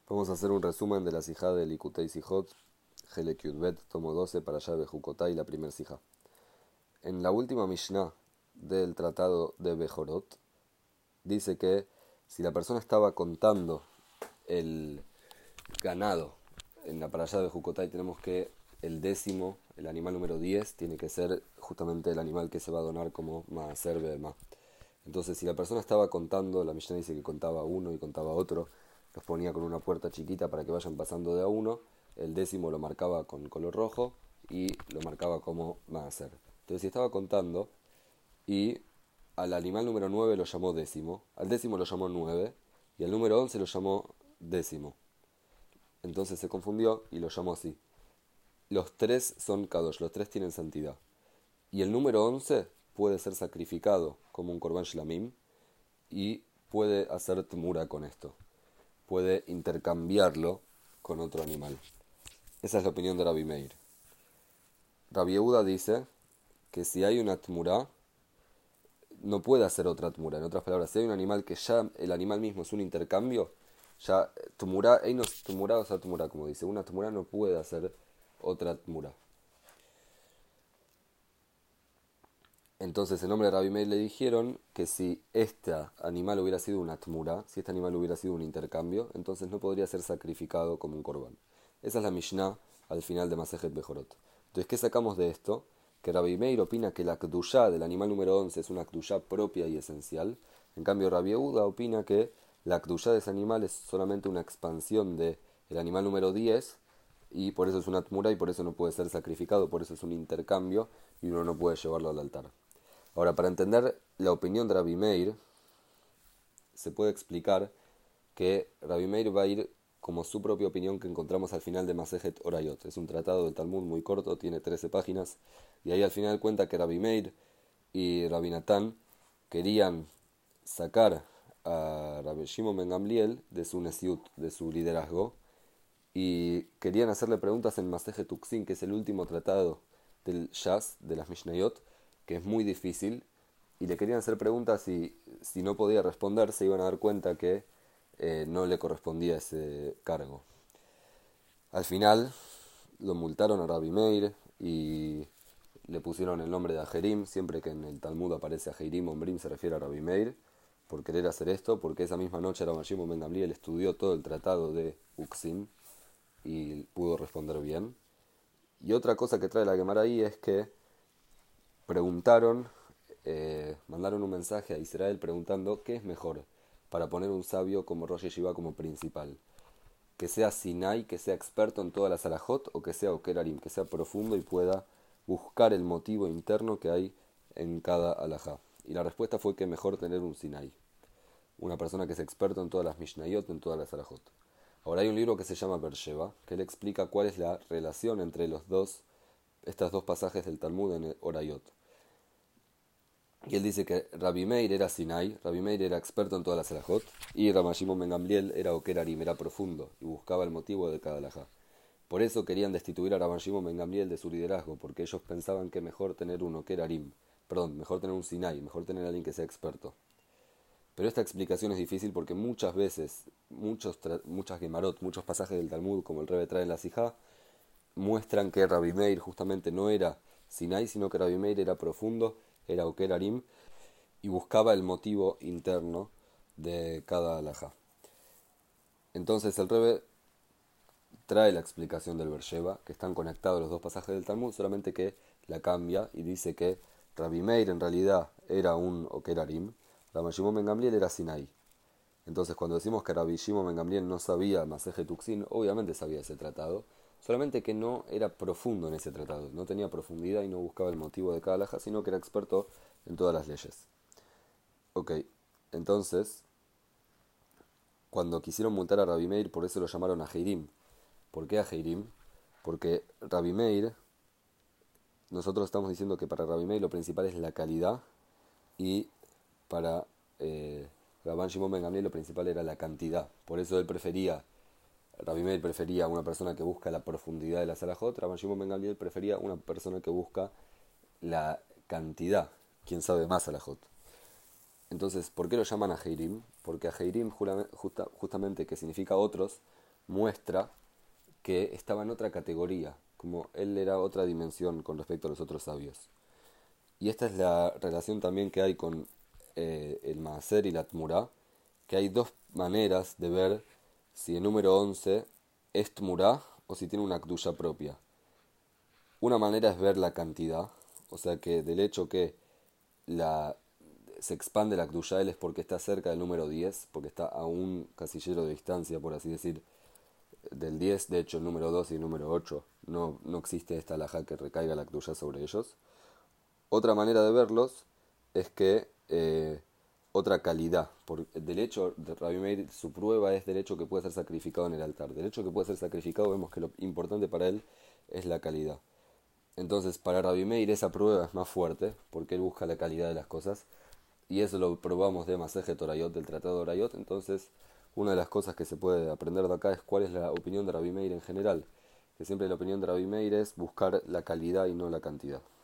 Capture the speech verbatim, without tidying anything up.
Vamos a hacer un resumen de la sijá de Likutei Sijot, Helek Yudbet, tomo doce, para allá de Bejucotá y la primer sijá. En la última Mishnah del tratado de Bejorot, dice que si la persona estaba contando el ganado en la parashá de Bejucotá, tenemos que el décimo, el animal número diez, tiene que ser justamente el animal que se va a donar como Maaser Behemá. Entonces, si la persona estaba contando, la Mishnah dice que contaba uno y contaba otro, los ponía con una puerta chiquita para que vayan pasando de a uno, el décimo lo marcaba con color rojo y lo marcaba como Maaser. Entonces, si estaba contando y al animal número nueve lo llamó décimo, al décimo lo llamó nueve y al número once lo llamó décimo. Entonces se confundió y lo llamó así. Los tres son Kadosh, los tres tienen santidad. Y el número once puede ser sacrificado como un Korban Shlamim y puede hacer Tmura con esto. Puede intercambiarlo con otro animal. Esa es la opinión de Rabbi Meir. Rabbi Yehuda dice que si hay una Tmura, no puede hacer otra Tmura. En otras palabras, si hay un animal que ya el animal mismo es un intercambio, ya Tmura, Einos Tmura o sea Tmura, como dice, una Tmura no puede hacer otra Tmura. Entonces, en nombre de Rabbi Meir le dijeron que si este animal hubiera sido una tmura, si este animal hubiera sido un intercambio, entonces no podría ser sacrificado como un corbán. Esa es la Mishnah al final de Masejet Bejorot. Entonces, ¿qué sacamos de esto? Que Rabbi Meir opina que la Kdushá del animal número once es una Kdushá propia y esencial. En cambio, Rabbi Yehuda opina que la Kdushá de ese animal es solamente una expansión del animal número diez, y por eso es una tmura y por eso no puede ser sacrificado, por eso es un intercambio y uno no puede llevarlo al altar. Ahora, para entender la opinión de Rabbi Meir, se puede explicar que Rabbi Meir va a ir como su propia opinión que encontramos al final de Masejet Orayot. Es un tratado del Talmud muy corto, tiene trece páginas, y ahí al final cuenta que Rabbi Meir y Rabbi Natán querían sacar a Rabbi Shimon ben Gamliel de su nesiut, de su liderazgo, y querían hacerle preguntas en Masejet Uksin, que es el último tratado del Shas, de las Mishnayot, que es muy difícil, y le querían hacer preguntas y si no podía responder se iban a dar cuenta que eh, no le correspondía ese cargo. Al final lo multaron a Rabbi Meir y le pusieron el nombre de Ajerim. Siempre que en el Talmud aparece Ajerim o Ombrim se refiere a Rabbi Meir por querer hacer esto, porque esa misma noche Rabbi Shimon ben Gamliel estudió todo el tratado de Uksin y pudo responder bien. Y otra cosa que trae la Gemara ahí es que preguntaron, eh, mandaron un mensaje a Israel preguntando qué es mejor para poner un sabio como Rosh Yeshiva como principal. Que sea Sinai, que sea experto en todas las alajot, o que sea Okerarim, que sea profundo y pueda buscar el motivo interno que hay en cada alajá. Y la respuesta fue que mejor tener un Sinai, una persona que es experto en todas las Mishnayot, en todas las alajot. Ahora hay un libro que se llama Bersheva, que le explica cuál es la relación entre los dos, estos dos pasajes del Talmud en Orayot. Y él dice que Rabbi Meir era Sinai, Rabbi Meir era experto en todas las alajot, y Rabbi Shimon ben Gamliel era Okerarim, era profundo, y buscaba el motivo de cada alajá. Por eso querían destituir a Rabbi Shimon ben Gamliel de su liderazgo, porque ellos pensaban que mejor tener un Okerarim, perdón, mejor tener un Sinai, mejor tener a alguien que sea experto. Pero esta explicación es difícil porque muchas veces, muchos muchas Gemarot, muchos pasajes del Talmud, como el Rebbe trae en la Sijá, muestran que Rabbi Meir justamente no era Sinai, sino que Rabbi Meir era profundo, era Okerarim, y buscaba el motivo interno de cada alajá. Entonces el Rebbe trae la explicación del Bersheva, que están conectados los dos pasajes del Talmud, solamente que la cambia y dice que Rabbi Meir en realidad era un Okerarim, Rabbi Shimon ben Gamliel era Sinai. Entonces cuando decimos que Rabbi Shimon ben Gamliel no sabía Masejet Uksin, obviamente sabía ese tratado, solamente que no era profundo en ese tratado, no tenía profundidad y no buscaba el motivo de cada alajá, sino que era experto en todas las leyes. Ok, entonces, cuando quisieron multar a Rabbi Meir, por eso lo llamaron Ajeirim. ¿Por qué Ajeirim? Porque Rabbi Meir, nosotros estamos diciendo que para Rabbi Meir lo principal es la calidad y para eh, Rabban Shimon ben Gamliel lo principal era la cantidad. Por eso él prefería, Rabbi Meir prefería una persona que busca la profundidad de la salahot, Rabban Shimon ben Gamliel prefería una persona que busca la cantidad, quien sabe más salahot. Entonces, ¿por qué lo llaman Ajeirim? Porque Ajeirim, justa, justamente, que significa otros, muestra que estaba en otra categoría, como él era otra dimensión con respecto a los otros sabios. Y esta es la relación también que hay con eh, el Maaser y la Tmurá, que hay dos maneras de ver si el número once es Tmurá o si tiene una Kdusha propia. Una manera es ver la cantidad, o sea que del hecho que la, se expande la Kdusha de él es porque está cerca del número diez, porque está a un casillero de distancia, por así decir, del diez. De hecho el número dos y el número ocho no, no existe esta alajá que recaiga la Kdusha sobre ellos. Otra manera de verlos es que eh, otra calidad. Por, del hecho, de Rabbi Meir, su prueba es del hecho que puede ser sacrificado en el altar. Del hecho que puede ser sacrificado, vemos que lo importante para él es la calidad. Entonces, para Rabbi Meir esa prueba es más fuerte, porque él busca la calidad de las cosas. Y eso lo probamos de Masejet Orayot, del Tratado de Orayot. Entonces, una de las cosas que se puede aprender de acá es cuál es la opinión de Rabbi Meir en general. Que siempre la opinión de Rabbi Meir es buscar la calidad y no la cantidad.